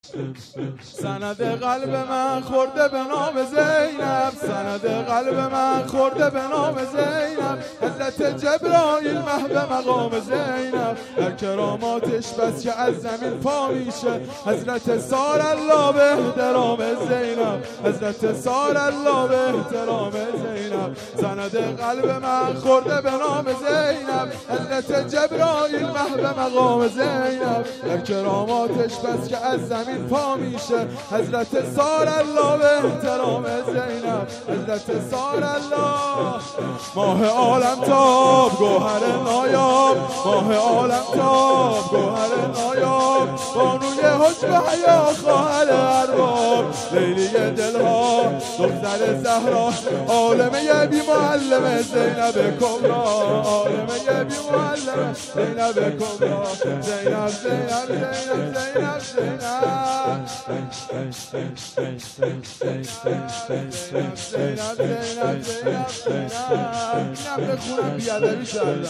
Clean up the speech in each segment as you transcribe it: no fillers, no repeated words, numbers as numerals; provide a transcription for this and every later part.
سند قلب من خورده به نام زینب، سند قلب من خورده به نام زینب. حضرت جبرائیل محو مقام زینب، در کراماتش بس که از زمین پا میشه. حضرت سار الله به احترام زینب، حضرت سار الله به احترام زینب. سند قلب من خورده به نام زینب، حضرت جبرائیل محو مقام زینب، در کراماتش بس که از زمین پا میشه. حضرت سار الله به احترام زینب، حضرت سار الله. ماه عالم تاب گوهر نایاب، ماه عالم تاب گوهر نایاب. بانوی حجب حیا خواهر ارباب، لیلی دلها دختر زهرا. عالمه بی معلم زینب کبرا، عالمه بی معلم زینب کبرا. زینب زینب زینب زینب اینم بخونم بیادبی کردم.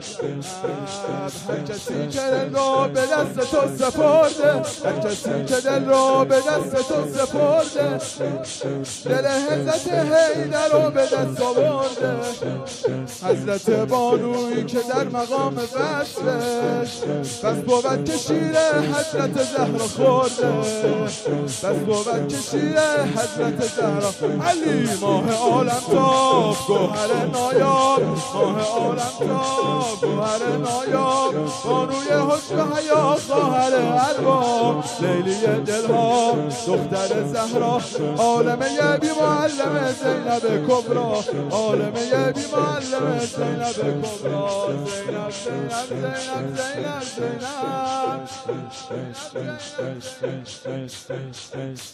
هر کسی که دل رو به دست تو سپرده، هر کسی که دل رو به دست تو سپرده، دل حضرت حیدر رو به دست آورده. حضرت بانویی که در مقام وصلش بس بود که شیر حضرت زهرا خورده، بس بود که شیر حضرت زهرا. علی ماه عالم تاب گوهر نایاب، ماه عالم تاب گوهر نایاب. بانوی حجب حیا خواهر ارباب، لیلی دلها دختر زهرا. عالمه بی معلم زینب کبرا، عالمه بی معلم زینب کبرا. زینب زینب زینب زینب زینب.